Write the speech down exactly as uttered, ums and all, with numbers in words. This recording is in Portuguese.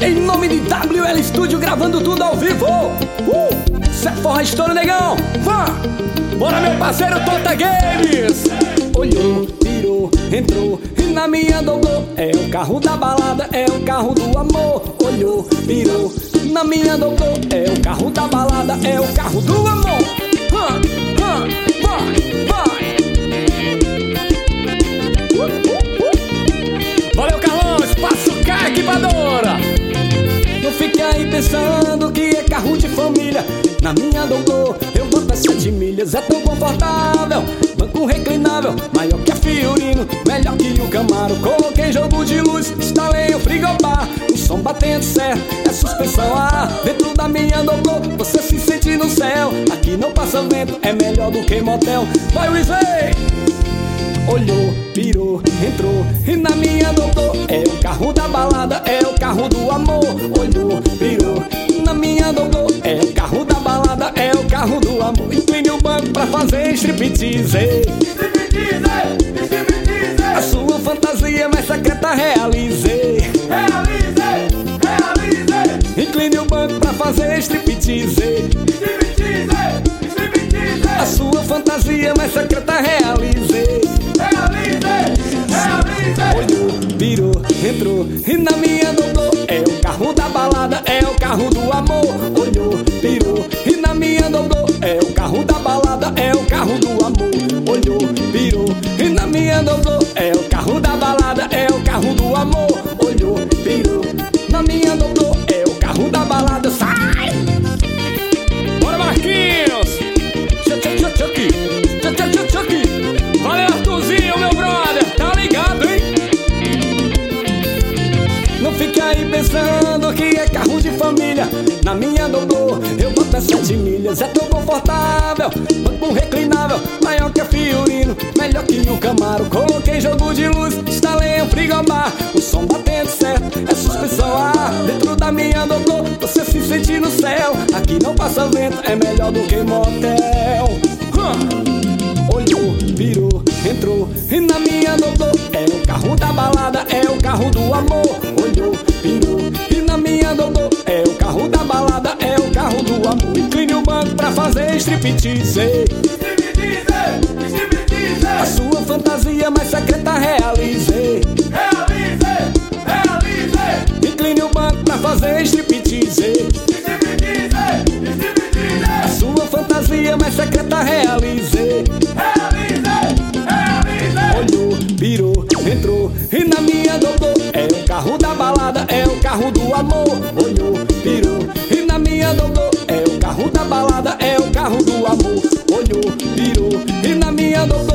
Em nome de W L Studio, gravando tudo ao vivo. uh! Cê forra estouro, negão. Vá! Bora, meu parceiro Tota Games. Olhou, virou, entrou e na minha dobrou. É o carro da balada, é o carro do amor. Olhou, virou, na minha dobrou. É o carro da balada, é o carro do amor. Hã, hã, vai, vai. uh, uh, uh. Valeu, Carlão, espaço K equipadora. Não fique aí pensando que é carro de família. Na minha dobrou, eu boto as sete milhas. É tão confortável, banco reclinável, maior que a Fiorino, melhor que o Camaro. Coloquei jogo de luz, instalei o frigobar, o som batendo certo, é suspensão a ar. Dentro da minha dobrou, você se sente no céu. Aqui não passa vento, é melhor do que motel. Vai, Weezy! Olhou, virou, entrou e na minha dobrou. É o carro da balada, é o carro do amor. Olhou, virou, na minha dobrou. É o carro da balada, é o carro do amor. Incline o banco pra fazer striptease. Striptease, striptease. A sua fantasia mais secreta realize. Realize, realize. Incline o banco pra fazer striptease. Striptease, striptease. A sua fantasia mais secreta realize. Olhou, virou, entrou e na minha dobrou. É o carro da balada, é o carro do amor. Olhou, virou e na minha dobrou. É o carro da balada, é o carro do amor. Olhou, virou e na minha dobrou. É o carro da balada, é o carro do amor. Olhou, virou, na minha dobrou. É o carro da balada. Sai! Bora, Marquinhos! Chuck, chuck, chuck, chuck, chuck, chuck. Valeu, Arthurzinho, meu brother. Tá ligado, hein? Não fique aí pensando que é carro de família. Na minha dobrou, eu boto as sete milhas. É tão confortável, banco reclinável, maior que a Fiorino, melhor que o Camaro. Coloquei jogo de luz, instalei um frigobar, o som batendo certo, é suspensão a ar. Dentro da minha dobrou, você se sente no céu. Aqui não passa vento, é melhor do que motel. Huh. Olhou, virou, entrou e na minha dobrou. É o carro da balada, é o carro do amor. Olhou, virou e na minha dobrou. É o carro da balada, é o carro do amor. Incline o banco pra fazer striptease. Striptease, striptease. A sua fantasia mais secreta realize. Realize, realize. Incline o banco pra fazer striptease. Striptease, striptease. A sua fantasia mais secreta realize. Olhou, virou, entrou e na minha dobrou. É o carro da balada, é o carro do amor. Olhou, virou e na minha dobrou. É o carro da balada, é o carro do amor. Olhou, virou e na minha dobrou.